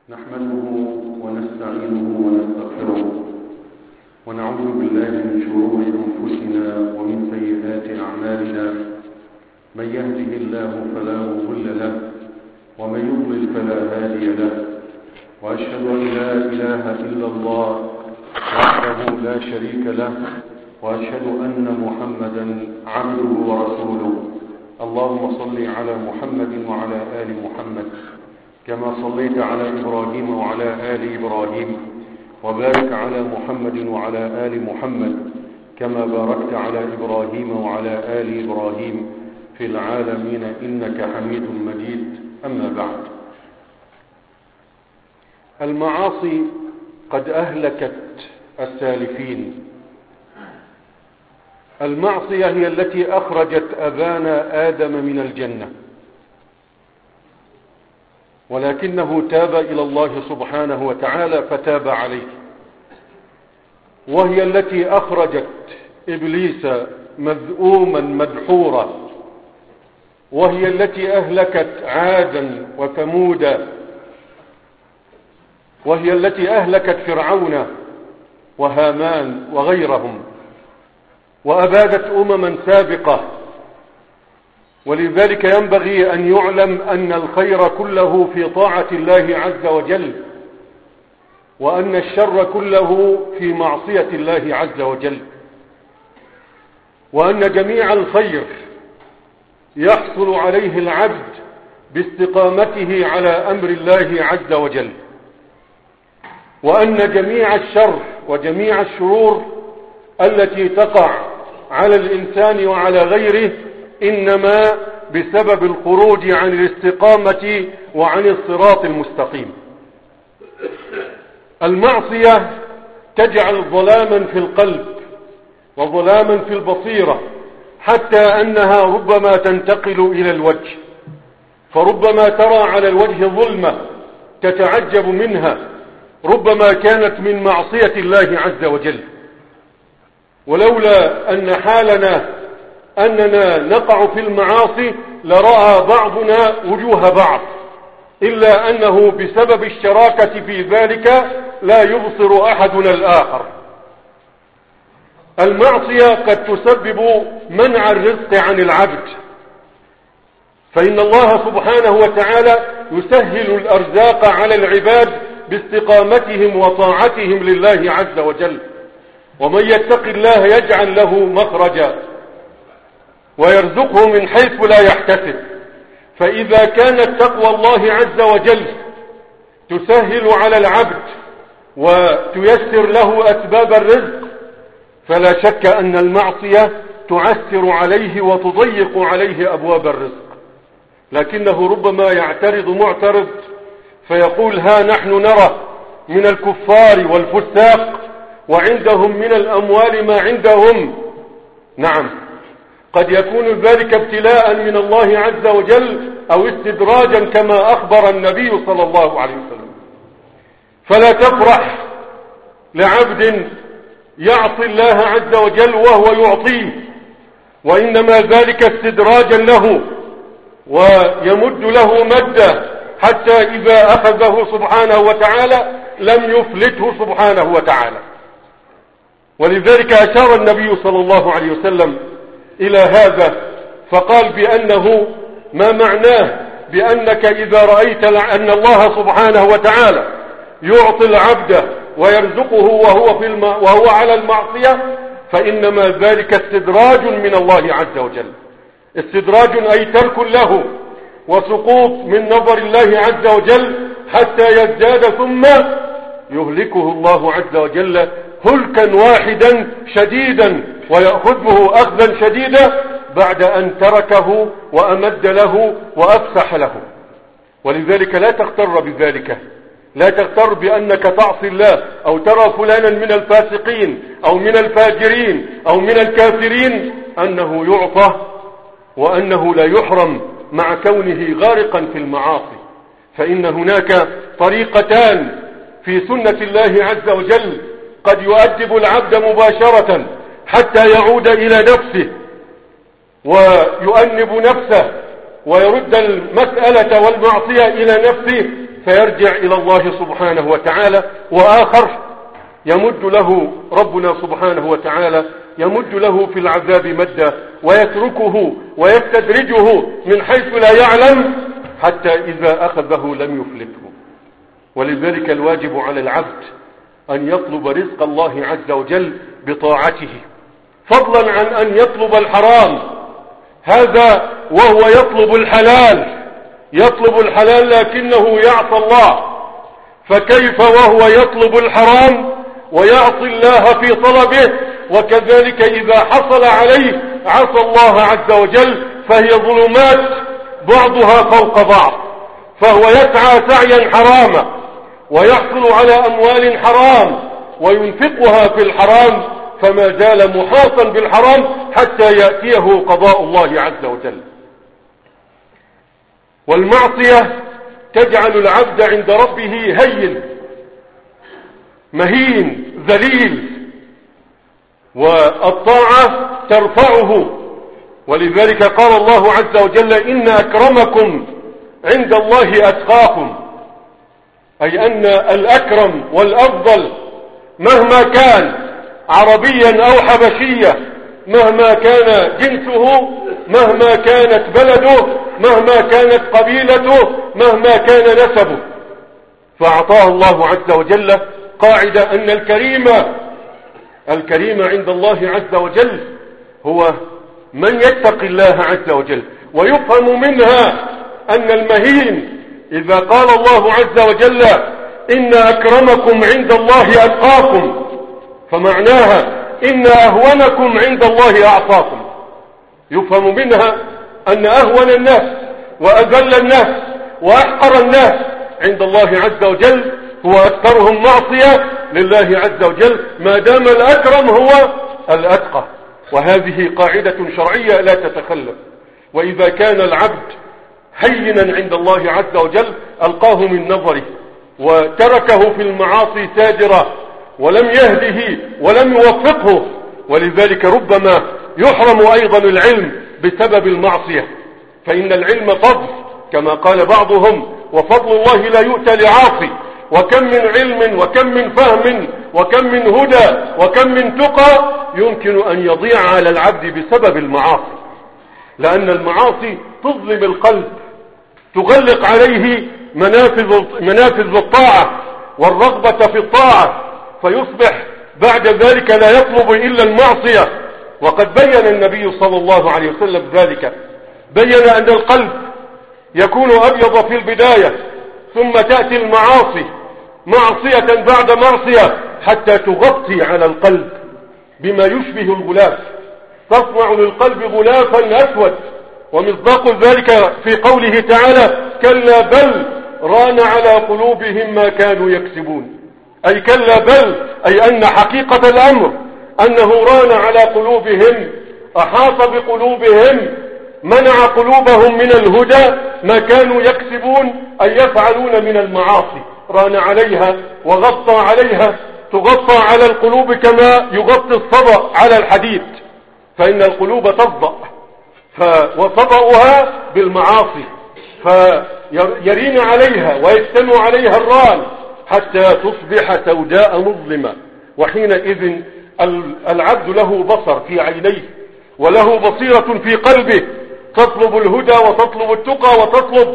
نحمده ونستعينه ونستغفره ونعوذ بالله من شرور أنفسنا ومن سيئات أعمالنا. من يهده الله فلا مضل له ومن يضلل فلا هادي له، وأشهد أن لا إله إلا الله وحده لا شريك له، وأشهد أن محمدا عبده ورسوله. اللهم صل على محمد وعلى آل محمد كما صليت على إبراهيم وعلى آل إبراهيم، وبارك على محمد وعلى آل محمد كما باركت على إبراهيم وعلى آل إبراهيم في العالمين إنك حميد مجيد. أما بعد، المعاصي قد أهلكت السالفين. المعصية هي التي أخرجت أبانا آدم من الجنة، ولكنه تاب إلى الله سبحانه وتعالى فتاب عليه، وهي التي أخرجت إبليس مذءوما مدحورا، وهي التي أهلكت عادا وثمودا، وهي التي أهلكت فرعون وهامان وغيرهم، وأبادت أمما سابقة. ولذلك ينبغي أن يعلم أن الخير كله في طاعة الله عز وجل، وأن الشر كله في معصية الله عز وجل، وأن جميع الخير يحصل عليه العبد باستقامته على أمر الله عز وجل، وأن جميع الشر وجميع الشرور التي تقع على الإنسان وعلى غيره إنما بسبب الخروج عن الاستقامة وعن الصراط المستقيم. المعصية تجعل ظلاما في القلب وظلاما في البصيرة، حتى أنها ربما تنتقل إلى الوجه، فربما ترى على الوجه ظلمة تتعجب منها، ربما كانت من معصية الله عز وجل. ولولا أن حالنا أننا نقع في المعاصي لرأى بعضنا وجوه بعض، إلا أنه بسبب الشراكة في ذلك لا يبصر أحدنا الآخر. المعصية قد تسبب منع الرزق عن العبد، فإن الله سبحانه وتعالى يسهل الأرزاق على العباد باستقامتهم وطاعتهم لله عز وجل. ومن يتق الله يجعل له مخرجا ويرزقه من حيث لا يحتسب. فإذا كانت تقوى الله عز وجل تسهل على العبد وتيسر له أسباب الرزق، فلا شك أن المعصية تعسر عليه وتضيق عليه أبواب الرزق. لكنه ربما يعترض معترض فيقول: ها نحن نرى من الكفار والفساق وعندهم من الأموال ما عندهم. نعم، قد يكون ذلك ابتلاء من الله عز وجل أو استدراجا كما أخبر النبي صلى الله عليه وسلم. فلا تفرح لعبد يعصي الله عز وجل وهو يعطيه، وإنما ذلك استدراجا له، ويمد له مدا حتى إذا أخذه سبحانه وتعالى لم يفلته سبحانه وتعالى. ولذلك أشار النبي صلى الله عليه وسلم إلى هذا فقال بأنه ما معناه بأنك إذا رأيت أن الله سبحانه وتعالى يعطي العبد ويرزقه وهو على المعصية، فإنما ذلك استدراج من الله عز وجل. استدراج أي ترك له وسقوط من نظر الله عز وجل حتى يزداد ثم يهلكه الله عز وجل هلكا واحدا شديدا، ويأخذه أخذا شديدا بعد أن تركه وأمد له وأفسح له. ولذلك لا تغتر بذلك، لا تغتر بأنك تعصي الله أو ترى فلانا من الفاسقين أو من الفاجرين أو من الكافرين أنه يعطى وأنه لا يحرم مع كونه غارقا في المعاصي. فإن هناك طريقتان في سنة الله عز وجل قد يؤدب العبد مباشرة حتى يعود إلى نفسه ويؤنب نفسه ويرد المسألة والمعصية إلى نفسه فيرجع إلى الله سبحانه وتعالى، وآخر يمد له ربنا سبحانه وتعالى يمد له في العذاب مدا ويتركه ويستدرجه من حيث لا يعلم حتى إذا أخذه لم يفلته. ولذلك الواجب على العبد أن يطلب رزق الله عز وجل بطاعته، فضلا عن أن يطلب الحرام. هذا وهو يطلب الحلال لكنه يعصى الله، فكيف وهو يطلب الحرام ويعصي الله في طلبه؟ وكذلك إذا حصل عليه عصى الله عز وجل، فهي ظلمات بعضها فوق بعض، فهو يسعى سعيا حراما ويحصل على أموال حرام وينفقها في الحرام، فما زال محاطا بالحرام حتى يأتيه قضاء الله عز وجل. والمعصية تجعل العبد عند ربه هين مهين ذليل، والطاعة ترفعه. ولذلك قال الله عز وجل: إن أكرمكم عند الله أتقاكم، أي أن الأكرم والأفضل مهما كان عربيا أو حبشيا، مهما كان جنسه، مهما كانت بلده، مهما كانت قبيلته، مهما كان نسبه، فأعطاه الله عز وجل قاعدة أن الكريم عند الله عز وجل هو من يتقي الله عز وجل. ويفهم منها أن المهين إذا قال الله عز وجل: إن أكرمكم عند الله أتقاكم، فمعناها إن أهونكم عند الله أعطاكم. يفهم منها أن أهون الناس وأذل الناس وأحقر الناس عند الله عز وجل هو أكثرهم معصية لله عز وجل، ما دام الأكرم هو الأتقى. وهذه قاعدة شرعية لا تتخلف. وإذا كان العبد هينا عند الله عز وجل ألقاه من نظره وتركه في المعاصي سادرا ولم يهده ولم يوفقه، ولذلك ربما يحرم أيضا العلم بسبب المعصية، فإن العلم فضل كما قال بعضهم، وفضل الله لا يؤتى لعاصي. وكم من علم وكم من فهم وكم من هدى وكم من تقى يمكن أن يضيع على العبد بسبب المعاصي، لأن المعاصي تظلم القلب، تغلق عليه منافذ الطاعة والرغبة في الطاعة، فيصبح بعد ذلك لا يطلب إلا المعصية. وقد بين النبي صلى الله عليه وسلم ذلك، بين أن القلب يكون أبيض في البداية، ثم تأتي المعاصي معصية بعد معصية حتى تغطي على القلب بما يشبه الغلاف، تصنع للقلب غلافا أسود. ومصداق ذلك في قوله تعالى: كلا بل ران على قلوبهم ما كانوا يكسبون. أي كلا بل، أي أن حقيقة الأمر أنه ران على قلوبهم، أحاط بقلوبهم، منع قلوبهم من الهدى ما كانوا يكسبون أي يفعلون من المعاصي، ران عليها وغطى عليها، تغطى على القلوب كما يغطي الصدأ على الحديد، فإن القلوب تصدأ وصدأها بالمعاصي، فيرين عليها ويجتمع عليها الران حتى تصبح سوداء مظلمة. وحينئذ العبد له بصر في عينيه وله بصيرة في قلبه، تطلب الهدى وتطلب التقى وتطلب.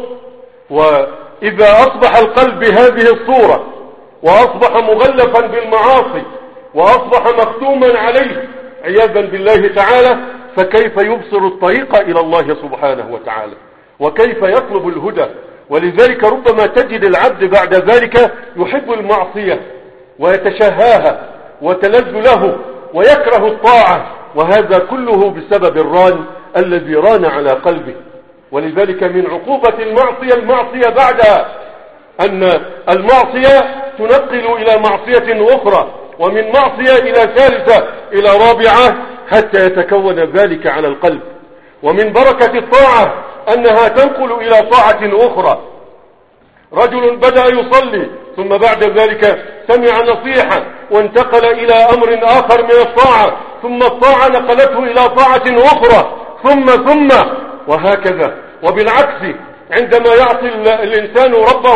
وإذا أصبح القلب بهذه الصورة وأصبح مغلفا بالمعاصي وأصبح مختوما عليه عياذا بالله تعالى، فكيف يبصر الطريق إلى الله سبحانه وتعالى، وكيف يطلب الهدى؟ ولذلك ربما تجد العبد بعد ذلك يحب المعصية ويتشهاها وتلذ له ويكره الطاعة، وهذا كله بسبب الران الذي ران على قلبه. ولذلك من عقوبة المعصية بعد أن المعصية تنقل إلى معصية أخرى، ومن معصية إلى ثالثة إلى رابعة، حتى يتكون ذلك على القلب. ومن بركة الطاعة أنها تنقل إلى طاعة أخرى. رجل بدأ يصلي ثم بعد ذلك سمع نصيحة وانتقل إلى أمر آخر من الطاعة، ثم الطاعة نقلته إلى طاعة أخرى، ثم وهكذا. وبالعكس عندما يعصي الإنسان ربه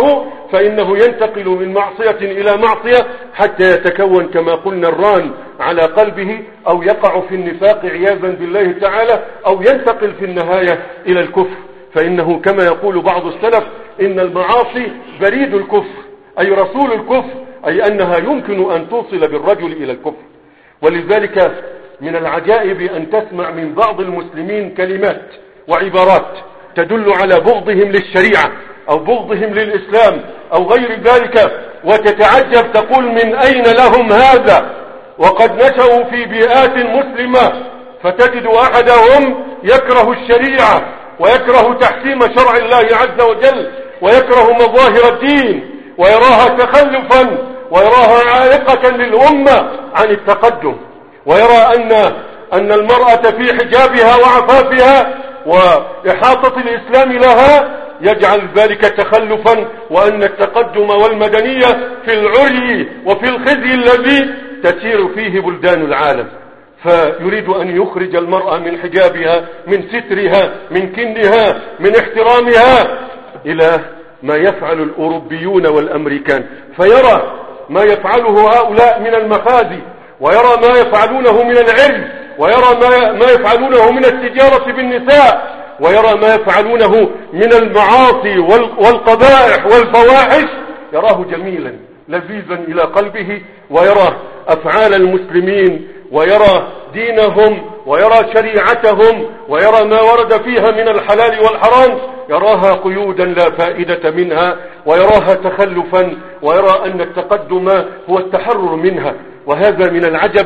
فإنه ينتقل من معصية إلى معصية حتى يتكون كما قلنا الران على قلبه، أو يقع في النفاق عياذا بالله تعالى، أو ينتقل في النهاية إلى الكفر. فإنه كما يقول بعض السلف إن المعاصي بريد الكفر، أي رسول الكفر، أي أنها يمكن أن توصل بالرجل إلى الكفر. ولذلك من العجائب أن تسمع من بعض المسلمين كلمات وعبارات تدل على بغضهم للشريعة أو بغضهم للإسلام أو غير ذلك، وتتعجب تقول من أين لهم هذا وقد نشأوا في بيئات مسلمة، فتجد أحدهم يكره الشريعة ويكره تحكيم شرع الله عز وجل ويكره مظاهر الدين ويراها تخلفا ويراها عائقة للأمة عن التقدم، ويرى أن المرأة في حجابها وعفافها وإحاطة الإسلام لها يجعل ذلك تخلفا، وأن التقدم والمدنية في العري وفي الخزي الذي تسير فيه بلدان العالم. فيريد أن يخرج المرأة من حجابها، من سترها، من كنها، من احترامها، إلى ما يفعل الأوروبيون والأمريكان، فيرى ما يفعله هؤلاء من المخازي، ويرى ما يفعلونه من العري، ويرى ما يفعلونه من التجارة بالنساء، ويرى ما يفعلونه من المعاصي والقبائح والفواحش، يراه جميلا لذيذا إلى قلبه، ويرى أفعال المسلمين ويرى دينهم ويرى شريعتهم ويرى ما ورد فيها من الحلال والحرام، يراها قيودا لا فائدة منها، ويراها تخلفا، ويرى أن التقدم هو التحرر منها. وهذا من العجب،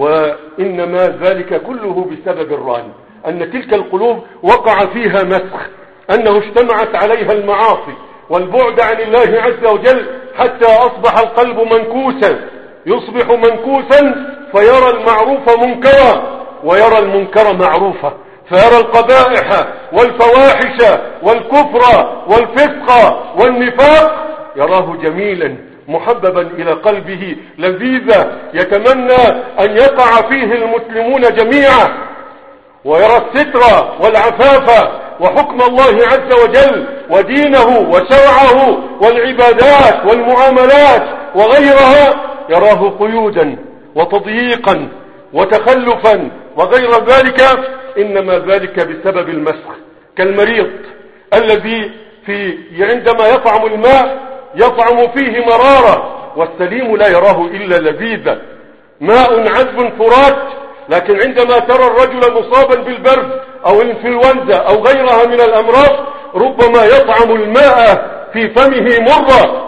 وإنما ذلك كله بسبب الران، أن تلك القلوب وقع فيها مسخ، أنه اجتمعت عليها المعاصي والبعد عن الله عز وجل حتى أصبح القلب منكوسا، يصبح منكوسا فيرى المعروف منكرا ويرى المنكر معروفا، فيرى القبائح والفواحش والكفر والفسق والنفاق يراه جميلا محببا إلى قلبه لذيذا، يتمنى أن يقع فيه المسلمون جميعا، ويرى الستر والعفاف وحكم الله عز وجل ودينه وشرعه والعبادات والمعاملات وغيرها يراه قيودا وتضييقا وتخلفا وغير ذلك. إنما ذلك بسبب المسخ، كالمريض الذي عندما يطعم الماء يطعم فيه مرارة، والسليم لا يراه إلا لذيذا، ماء عذب فرات، لكن عندما ترى الرجل مصابا بالبرد أو الإنفلونزا أو غيرها من الأمراض ربما يطعم الماء في فمه مرة،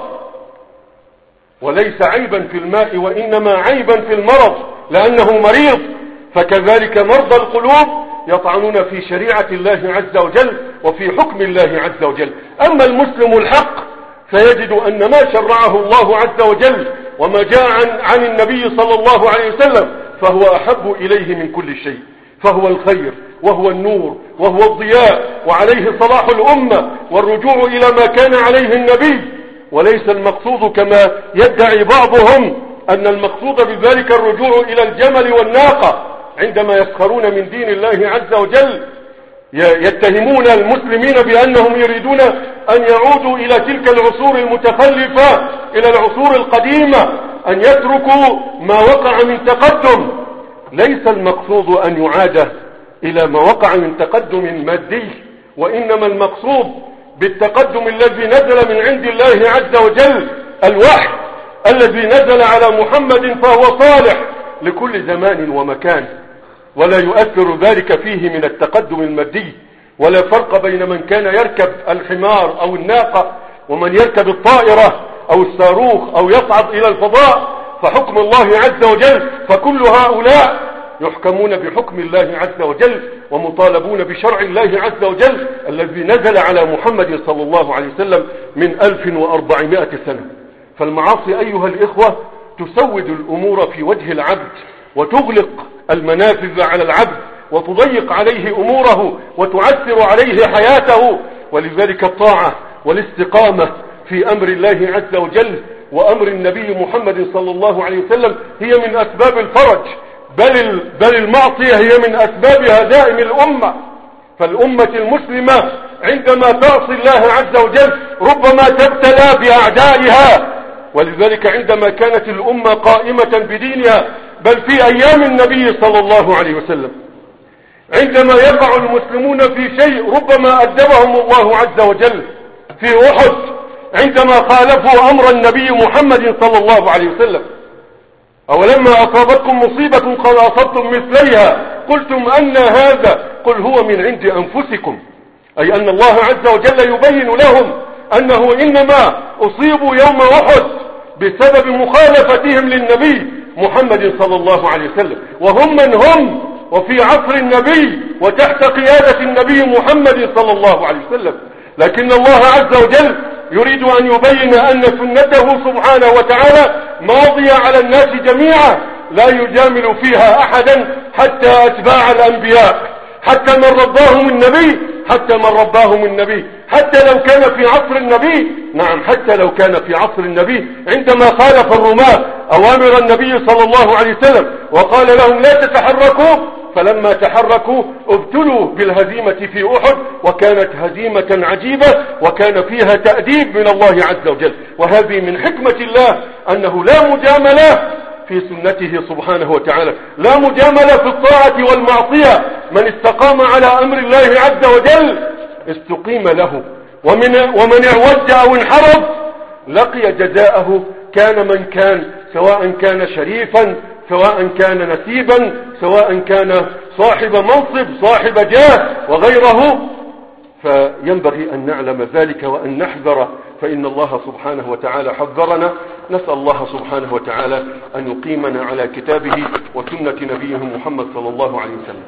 وليس عيبا في الماء وإنما عيبا في المرض لأنه مريض. فكذلك مرضى القلوب يطعنون في شريعة الله عز وجل وفي حكم الله عز وجل. أما المسلم الحق فيجد أن ما شرعه الله عز وجل وما جاء عن النبي صلى الله عليه وسلم فهو أحب إليه من كل شيء، فهو الخير وهو النور وهو الضياء، وعليه صلاح الأمة والرجوع إلى ما كان عليه النبي. وليس المقصود كما يدعي بعضهم أن المقصود بذلك الرجوع إلى الجمل والناقة، عندما يسخرون من دين الله عز وجل يتهمون المسلمين بأنهم يريدون أن يعودوا إلى تلك العصور المتخلفة، إلى العصور القديمة، أن يتركوا ما وقع من تقدم. ليس المقصود أن يعاد إلى ما وقع من تقدم مادي، وإنما المقصود بالتقدم الذي نزل من عند الله عز وجل الوحي الذي نزل على محمد، فهو صالح لكل زمان ومكان، ولا يؤثر ذلك فيه من التقدم المادي. ولا فرق بين من كان يركب الحمار أو الناقة ومن يركب الطائرة أو الصاروخ أو يصعد إلى الفضاء، فحكم الله عز وجل، فكل هؤلاء يحكمون بحكم الله عز وجل ومطالبون بشرع الله عز وجل الذي نزل على محمد صلى الله عليه وسلم من 1400 سنة. فالمعاصي أيها الإخوة تسود الأمور في وجه العبد وتغلق المنافذ على العبد وتضيق عليه أموره وتعسر عليه حياته. ولذلك الطاعة والاستقامة في أمر الله عز وجل وأمر النبي محمد صلى الله عليه وسلم هي من أسباب الفرج، بل المعصية هي من أسباب هدائم الأمة. فالأمة المسلمة عندما تعصي الله عز وجل ربما تبتلى بأعدائها. ولذلك عندما كانت الأمة قائمة بدينها بل في أيام النبي صلى الله عليه وسلم عندما يقع المسلمون في شيء ربما أدبهم الله عز وجل في أحد عندما خالفوا أمر النبي محمد صلى الله عليه وسلم. أولما أصابتكم مصيبة قد أصبتم مثليها قلتم أن هذا قل هو من عند أنفسكم، أي أن الله عز وجل يبين لهم أنه إنما أصيبوا يوم أحد بسبب مخالفتهم للنبي محمد صلى الله عليه وسلم، وهم من هم وفي عصر النبي وتحت قيادة النبي محمد صلى الله عليه وسلم. لكن الله عز وجل يريد أن يبين أن سنته سبحانه وتعالى ماضية على الناس جميعا لا يجامل فيها أحدا حتى أتباع الأنبياء، حتى من رباهم النبي، حتى لو كان في عصر النبي، نعم حتى لو كان في عصر النبي عندما خالف الرماة أوامر النبي صلى الله عليه وسلم وقال لهم لا تتحركوا، فلما تحركوا ابتلوا بالهزيمة في أحد، وكانت هزيمة عجيبة وكان فيها تأديب من الله عز وجل. وهذه من حكمة الله أنه لا مجاملة في سنته سبحانه وتعالى، لا مجاملة في الطاعة والمعصية. من استقام على أمر الله عز وجل استقيم له، ومن اعوج أو انحرف لقي جزاءه كان من كان، سواء كان شريفا، سواء كان نسيبا، سواء كان صاحب منصب، صاحب جاه وغيره. فينبغي أن نعلم ذلك وأن نحذر، فإن الله سبحانه وتعالى حذرنا. نسأل الله سبحانه وتعالى أن يقيمنا على كتابه وسنة نبيه محمد صلى الله عليه وسلم.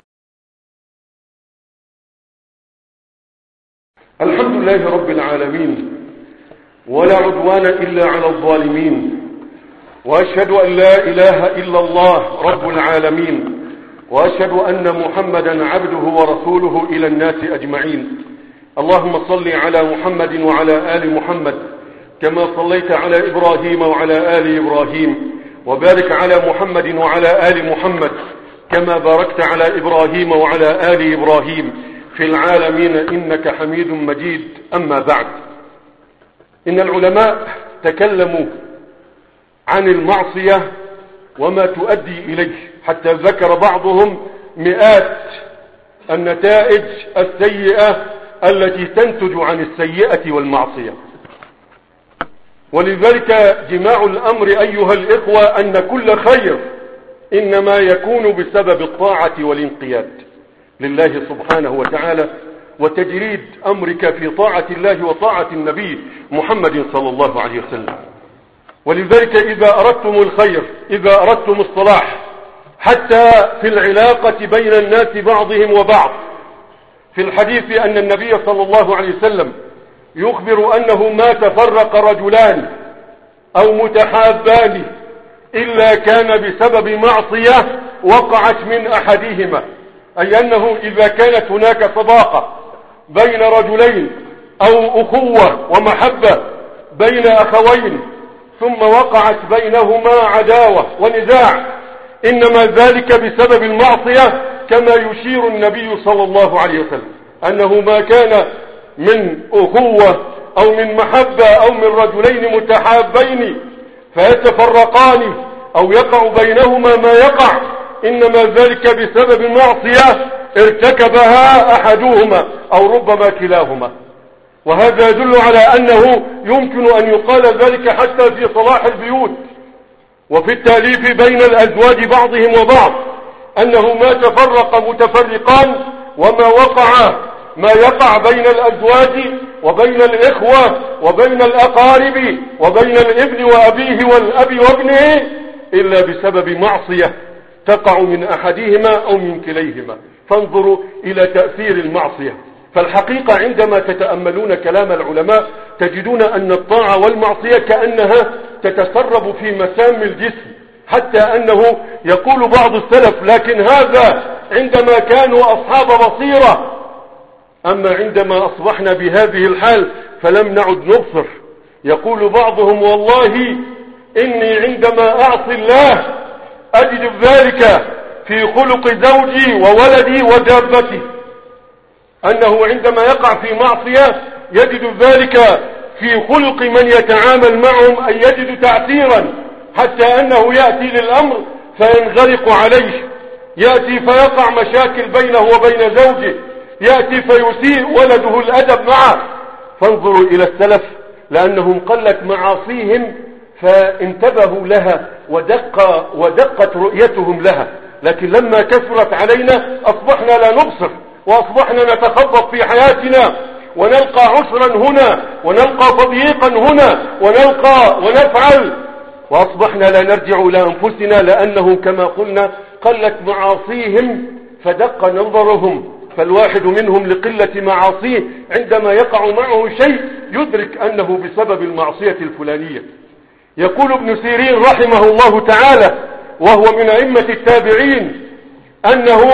الحمد لله رب العالمين، ولا عدوان إلا على الظالمين، وأشهد أن لا إله إلا الله رب العالمين، وأشهد أن محمدا عبده ورسوله إلى الناس أجمعين. اللهم صل على محمد وعلى آل محمد كما صليت على إبراهيم وعلى آل إبراهيم، وبارك على محمد وعلى آل محمد كما باركت على إبراهيم وعلى آل إبراهيم في العالمين إنك حميد مجيد. أما بعد، إن العلماء تكلموا عن المعصية وما تؤدي إليه، حتى ذكر بعضهم مئات النتائج السيئة التي تنتج عن السيئة والمعصية. ولذلك جماع الأمر أيها الإخوة أن كل خير إنما يكون بسبب الطاعة والانقياد لله سبحانه وتعالى، وتجريد أمرك في طاعة الله وطاعة النبي محمد صلى الله عليه وسلم. ولذلك إذا أردتم الخير، إذا أردتم الصلاح، حتى في العلاقة بين الناس بعضهم وبعض، في الحديث أن النبي صلى الله عليه وسلم يخبر أنه ما تفرق رجلان أو متحابان إلا كان بسبب معصية وقعت من أحدهما، أي أنه إذا كانت هناك صداقة بين رجلين أو أخوة ومحبة بين أخوين ثم وقعت بينهما عداوة ونزاع، إنما ذلك بسبب المعصية، كما يشير النبي صلى الله عليه وسلم أنه ما كان من أخوة أو من محبة أو من رجلين متحابين فيتفرقان أو يقع بينهما ما يقع، إنما ذلك بسبب معصية ارتكبها أحدهما أو ربما كلاهما. وهذا يدل على أنه يمكن أن يقال ذلك حتى في صلاح البيوت وفي التأليف بين الأزواج بعضهم وبعض، أنه ما تفرق متفرقان وما وقع ما يقع بين الأزواج وبين الإخوة وبين الأقارب وبين الابن وأبيه والأب وابنه إلا بسبب معصية تقع من أحدهما أو من كليهما. فانظروا إلى تأثير المعصية. فالحقيقة عندما تتأملون كلام العلماء تجدون أن الطاعة والمعصية كأنها تتسرب في مسام الجسم، حتى أنه يقول بعض السلف لكن هذا عندما كانوا أصحاب بصيرة، أما عندما أصبحنا بهذه الحال فلم نعد نبصر. يقول بعضهم والله إني عندما أعصي الله أجد ذلك في خلق زوجي وولدي ودابتي. أنه عندما يقع في معصية يجد ذلك في خلق من يتعامل معهم، أن يجد تعثيرا حتى أنه يأتي للأمر فينغلق عليه، يأتي فيقع مشاكل بينه وبين زوجه، يأتي فيسيء ولده الأدب معه. فانظروا إلى السلف لأنهم قلت معاصيهم فانتبهوا لها ودقت رؤيتهم لها، لكن لما كثرت علينا أصبحنا لا نبصر، وأصبحنا نتخبط في حياتنا ونلقى عسرا هنا ونلقى تضييقا هنا ونلقى ونفعل، وأصبحنا لا نرجع إلى أنفسنا لأنهم كما قلنا قلت معاصيهم فدق نظرهم. فالواحد منهم لقلة معاصيه عندما يقع معه شيء يدرك أنه بسبب المعصية الفلانية. يقول ابن سيرين رحمه الله تعالى وهو من أئمة التابعين أنه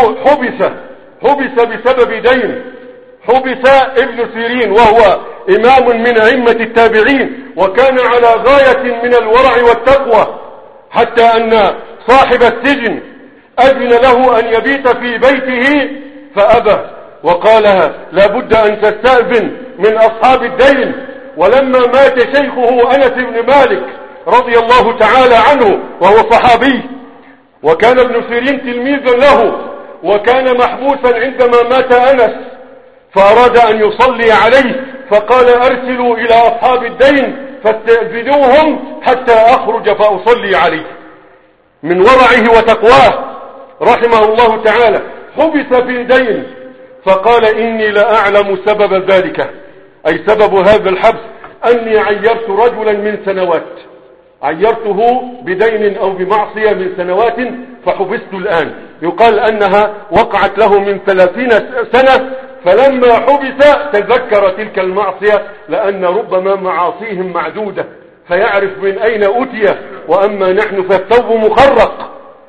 حبس بسبب دين. حبس ابن سيرين وهو إمام من أئمة التابعين وكان على غاية من الورع والتقوى، حتى أن صاحب السجن أذن له أن يبيت في بيته فأبى وقال لا بد أن تستأذن من أصحاب الدين. ولما مات شيخه أنس بن مالك رضي الله تعالى عنه وهو صحابي، وكان ابن سيرين تلميذا له، وكان محبوسا عندما مات أنس، فأراد أن يصلي عليه فقال أرسلوا إلى أصحاب الدين فاستأذنوهم حتى أخرج فأصلي عليه. من ورعه وتقواه رحمه الله تعالى حبس في دين، فقال إني لأعلم سبب ذلك، أي سبب هذا الحبس أني عيرت رجلا من سنوات، عيرته بدين أو بمعصية من سنوات فحبست الآن. يقال أنها وقعت له من 30 سنة، فلما حبس تذكر تلك المعصية، لأن ربما معاصيهم معدودة فيعرف من أين أتي. وأما نحن فالثوب مخرق،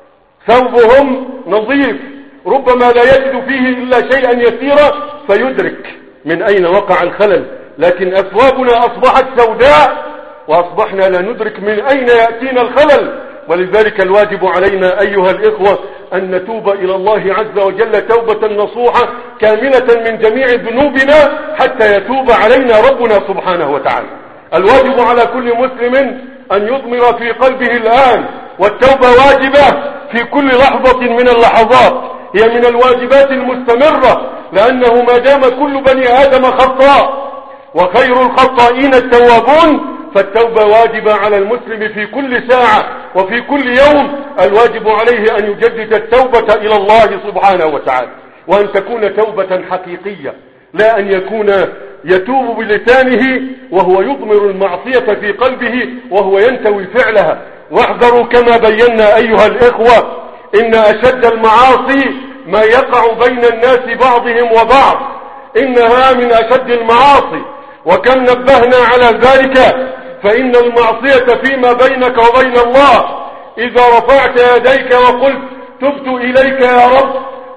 ثوبهم نظيف ربما لا يجد فيه إلا شيئا يسيرا فيدرك من أين وقع الخلل، لكن أثوابنا أصبحت سوداء وأصبحنا لا ندرك من أين يأتينا الخلل. ولذلك الواجب علينا أيها الإخوة أن نتوب إلى الله عز وجل توبة نصوحة كاملة من جميع ذنوبنا حتى يتوب علينا ربنا سبحانه وتعالى. الواجب على كل مسلم أن يضمر في قلبه الآن، والتوبة واجبة في كل لحظة من اللحظات، هي من الواجبات المستمرة، لأنه ما دام كل بني آدم خطاء وخير الخطائين التوابون، فالتوبة واجبة على المسلم في كل ساعة وفي كل يوم. الواجب عليه أن يجدد التوبة إلى الله سبحانه وتعالى، وأن تكون توبة حقيقية، لا أن يكون يتوب بلسانه وهو يضمر المعصية في قلبه وهو ينتوي فعلها. واحذروا كما بينا أيها الإخوة إن أشد المعاصي ما يقع بين الناس بعضهم وبعض، إنها من أشد المعاصي، وكم نبهنا على ذلك. فإن المعصية فيما بينك وبين الله، إذا رفعت يديك وقلت تبت إليك يا رب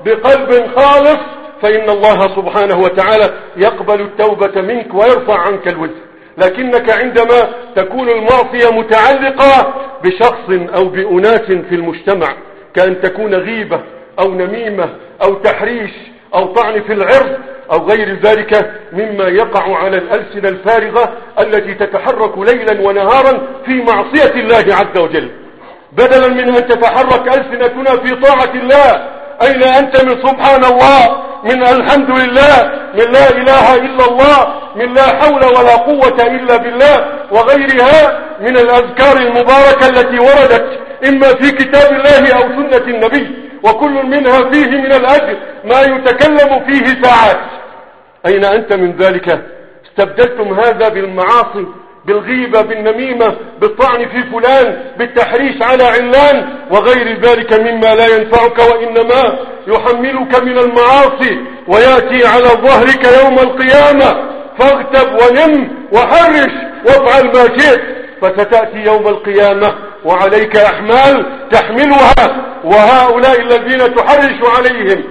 بقلب خالص، فإن الله سبحانه وتعالى يقبل التوبة منك ويرفع عنك الوزر. لكنك عندما تكون المعصية متعلقة بشخص أو بأناس في المجتمع، كأن تكون غيبة أو نميمة أو تحريش أو طعن في العرض أو غير ذلك مما يقع على الألسنة الفارغة التي تتحرك ليلا ونهارا في معصية الله عز وجل، بدلا من أن تتحرك ألسنتنا في طاعة الله. أين أنت من سبحان الله، من الحمد لله، من لا إله إلا الله، من لا حول ولا قوة إلا بالله، وغيرها من الأذكار المباركة التي وردت إما في كتاب الله أو سنة النبي، وكل منها فيه من الأجر ما يتكلم فيه ساعات. أين أنت من ذلك؟ استبدلتم هذا بالمعاصي، بالغيبة، بالنميمة، بالطعن في فلان، بالتحريش على علان وغير ذلك مما لا ينفعك وإنما يحملك من المعاصي، ويأتي على ظهرك يوم القيامة فاغتب ونم وحرش وافعل ما شئت، فستأتي يوم القيامة وعليك أحمال تحملها، وهؤلاء الذين تحرش عليهم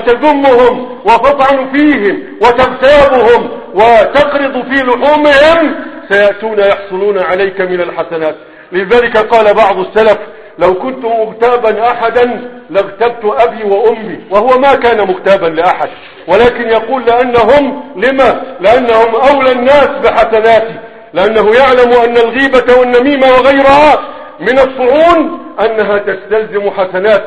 وتذمهم وتطعن فيهم وتغتابهم وتقرض في لحومهم سيأتون يحصلون عليك من الحسنات. لذلك قال بعض السلف لو كنت مغتابا أحدا لاغتبت أبي وأمي، وهو ما كان مغتابا لأحد، ولكن يقول لأنهم لما؟ لأنهم أولى الناس بحسناتي، لأنه يعلم أن الغيبة والنميمة وغيرها من الطعون أنها تستلزم حسنات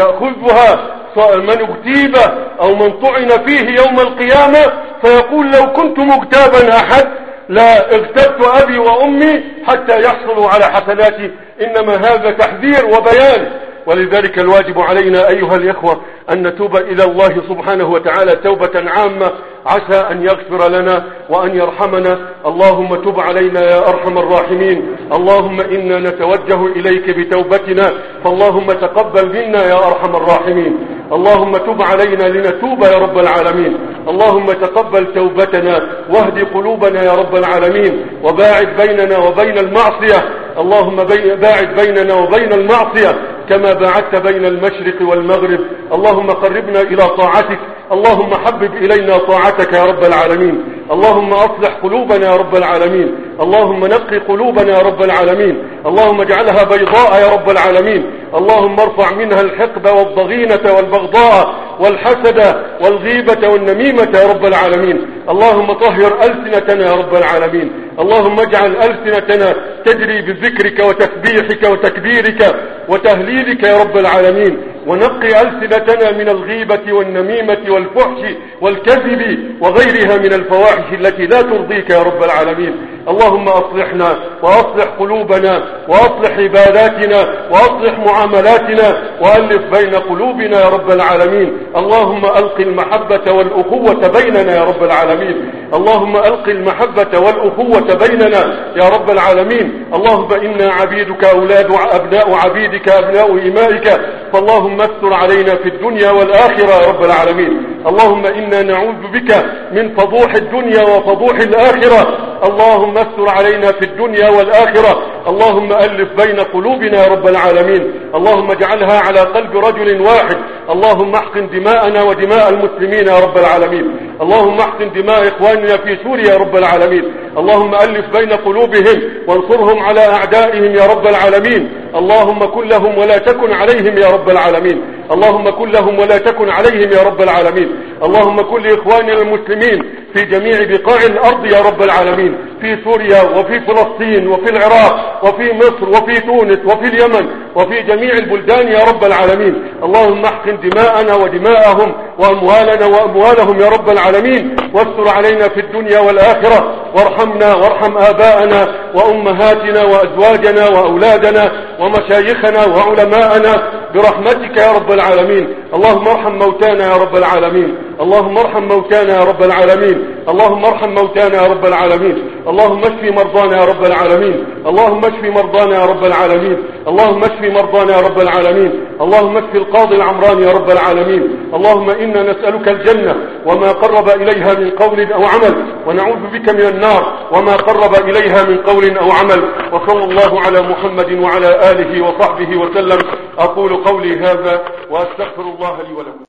يأخذها من اغتيب أو من طعن فيه يوم القيامة، فيقول لو كنت مغتابا أحد لا اغتبت أبي وأمي حتى يحصلوا على حسناتي. إنما هذا تحذير وبيان، ولذلك الواجب علينا أيها الإخوة أن نتوب إلى الله سبحانه وتعالى توبة عامة، عسى أن يغفر لنا وأن يرحمنا. اللهم تب علينا يا أرحم الراحمين. اللهم إنا نتوجه إليك بتوبتنا، فاللهم تقبل منا يا أرحم الراحمين. اللهم تب علينا لنتوب يا رب العالمين. اللهم تقبل توبتنا واهد قلوبنا يا رب العالمين، وباعد بيننا وبين المعصية. اللهم باعد بيننا وبين المعصية كما باعدت بين المشرق والمغرب. اللهم قربنا إلى طاعتك، اللهم حبب إلينا طاعتك يا رب العالمين. اللهم أصلح قلوبنا يا رب العالمين. اللهم نقي قلوبنا يا رب العالمين. اللهم اجعلها بيضاء يا رب العالمين. اللهم ارفع منها الحقد والضغينة والبغضاء والحسد والغيبة والنميمة يا رب العالمين. اللهم طهر ألسنتنا يا رب العالمين. اللهم اجعل ألسنتنا تجري بذكرك وتسبيحك وتكبيرك وتهليلك يا رب العالمين، ونقي ألسنتنا من الغيبة والنميمة والفحش والكذب وغيرها من الفواحش التي لا ترضيك يا رب العالمين. اللهم أصلحنا وأصلح قلوبنا وأصلح عباداتنا وأصلح معاملاتنا وألف بين قلوبنا يا رب العالمين. اللهم ألق المحبة والأخوة بيننا يا رب العالمين. اللهم ألق المحبة والأخوة بيننا يا رب العالمين. اللهم إنا عبيدك أولاد أبناء عبيدك أبناء إمائك، فاللهم استر علينا في الدنيا والآخرة يا رب العالمين. اللهم إنا نعوذ بك من فضوح الدنيا وفضوح الآخرة. اللهم استر علينا في الدنيا والآخرة. اللهم ألف بين قلوبنا يا رب العالمين. اللهم اجعلها على قلب رجل واحد. اللهم احقن دماءنا ودماء المسلمين يا رب العالمين. اللهم احقن دماء إخواننا في سوريا يا رب العالمين. اللهم ألف بين قلوبهم وانصرهم على أعدائهم يا رب العالمين. اللهم كن لهم ولا تكن عليهم يا رب العالمين. اللهم كن لهم ولا تكن عليهم يا رب العالمين. اللهم كن لإخواننا المسلمين في جميع بقاع الأرض يا رب العالمين، في سوريا وفي فلسطين وفي العراق وفي مصر وفي تونس وفي اليمن وفي جميع البلدان يا رب العالمين. اللهم احقن دماءنا ودماءهم وأموالنا وأموالهم يا رب العالمين، واستر علينا في الدنيا والآخرة، وارحمنا وارحم آباءنا وأمهاتنا وأزواجنا وأولادنا ومشايخنا وعلماءنا برحمتك يا رب العالمين. اللهم ارحم موتانا يا رب العالمين. اللهم ارحم موتانا يا رب العالمين. اللهم ارحم موتانا يا رب العالمين. اللهم اشف مرضانا يا رب العالمين. اللهم اشف مرضانا يا رب العالمين. اللهم اشف مرضانا يا رب العالمين. اللهم اشف القاضي العمراني يا رب العالمين. اللهم إنا نسألك الجنة وما قرب إليها من قول أو عمل، ونعوذ بك من النار وما قرب إليها من قول أو عمل. وصلى الله على محمد وعلى آله وصحبه وسلم. أقول قولي هذا وأستغفر الله لي ولكم.